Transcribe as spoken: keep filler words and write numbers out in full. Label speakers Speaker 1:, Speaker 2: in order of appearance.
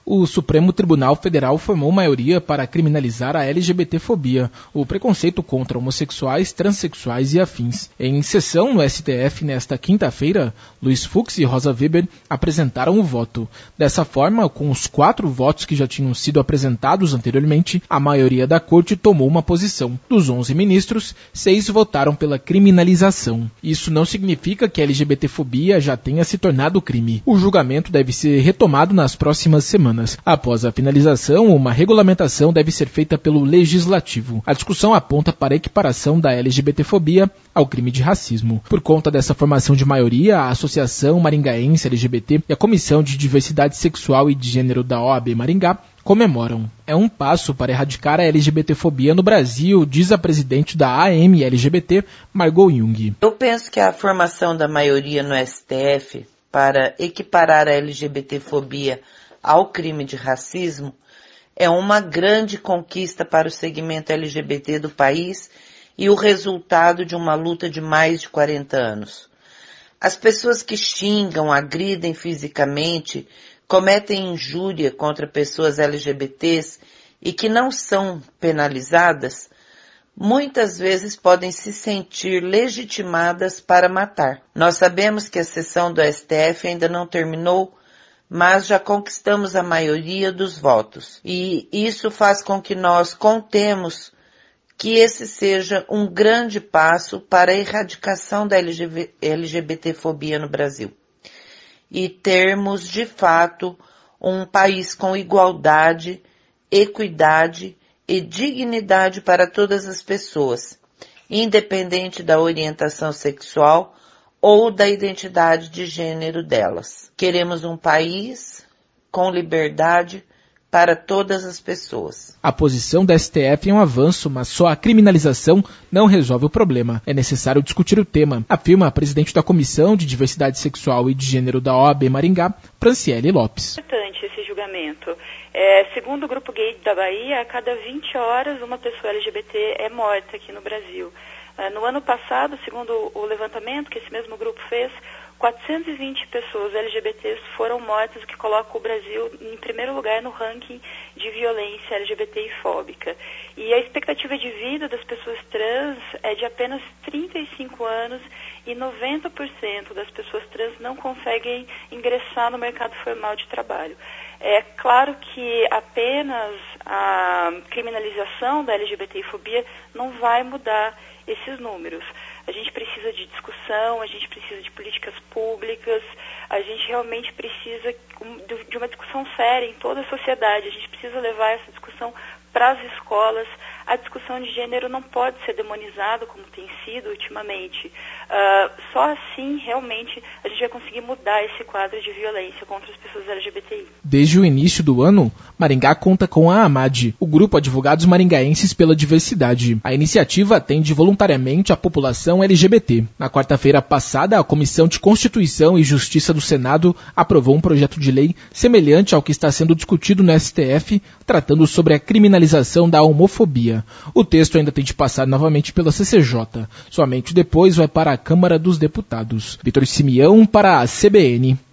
Speaker 1: O Supremo Tribunal Federal formou maioria para criminalizar a LGBTfobia, o preconceito contra homossexuais, transexuais e afins. Em sessão no S T F nesta quinta-feira, Luiz Fux e Rosa Weber apresentaram o voto. Dessa forma, com os quatro votos que já tinham sido apresentados anteriormente, a maioria da corte tomou uma posição. Dos onze ministros, seis votaram pela criminalização. Isso não significa que a LGBTfobia já tenha se tornado crime. O julgamento deve ser retomado nas próximas semanas. Após a finalização, uma regulamentação deve ser feita pelo Legislativo. A discussão aponta para a equiparação da LGBTfobia ao crime de racismo. Por conta dessa formação de maioria, a Associação Maringaense L G B T e a Comissão de Diversidade Sexual e de Gênero da O A B Maringá comemoram. É um passo para erradicar a LGBTfobia no Brasil, diz a presidente da A M L G B T, Margot Jung.
Speaker 2: Eu penso que a formação da maioria no S T F para equiparar a LGBTfobia ao crime de racismo é uma grande conquista para o segmento L G B T do país e o resultado de uma luta de mais de quarenta anos. As pessoas que xingam, agridem fisicamente, cometem injúria contra pessoas L G B Ts e que não são penalizadas, muitas vezes podem se sentir legitimadas para matar. Nós sabemos que a sessão do S T F ainda não terminou, mas já conquistamos a maioria dos votos. E isso faz com que nós contemos que esse seja um grande passo para a erradicação da LGBTfobia no Brasil. E termos, de fato, um país com igualdade, equidade e dignidade para todas as pessoas, independente da orientação sexual ou da identidade de gênero delas. Queremos um país com liberdade para todas as pessoas.
Speaker 1: A posição da S T F é um avanço, mas só a criminalização não resolve o problema. É necessário discutir o tema, afirma a presidente da Comissão de Diversidade Sexual e de Gênero da O A B Maringá, Franciele Lopes.
Speaker 3: É importante esse julgamento. É, segundo o Grupo Gay da Bahia, a cada vinte horas uma pessoa L G B T é morta aqui no Brasil. No ano passado, segundo o levantamento que esse mesmo grupo fez, quatrocentas e vinte pessoas L G B Ts foram mortas, o que coloca o Brasil em primeiro lugar no ranking de violência L G B T e fóbica. E a expectativa de vida das pessoas trans é de apenas trinta e cinco anos e noventa por cento das pessoas trans não conseguem ingressar no mercado formal de trabalho. É claro que apenas a criminalização da LGBTfobia não vai mudar esses números. A gente precisa de discussão, a gente precisa de políticas públicas, a gente realmente precisa de uma discussão séria em toda a sociedade. A gente precisa levar essa discussão para as escolas. A discussão de gênero não pode ser demonizada como tem sido ultimamente. Uh, só assim, realmente, a gente vai conseguir mudar esse quadro de violência contra as pessoas L G B T I.
Speaker 1: Desde o início do ano, Maringá conta com a AMAD, o Grupo Advogados Maringaenses pela Diversidade. A iniciativa atende voluntariamente a população L G B T. Na quarta-feira passada, a Comissão de Constituição e Justiça do Senado aprovou um projeto de lei semelhante ao que está sendo discutido no S T F, tratando sobre a criminalização da homofobia. O texto ainda tem de passar novamente pela C C J. Somente depois vai para a Câmara dos Deputados. Vitor Simeão para a C B N.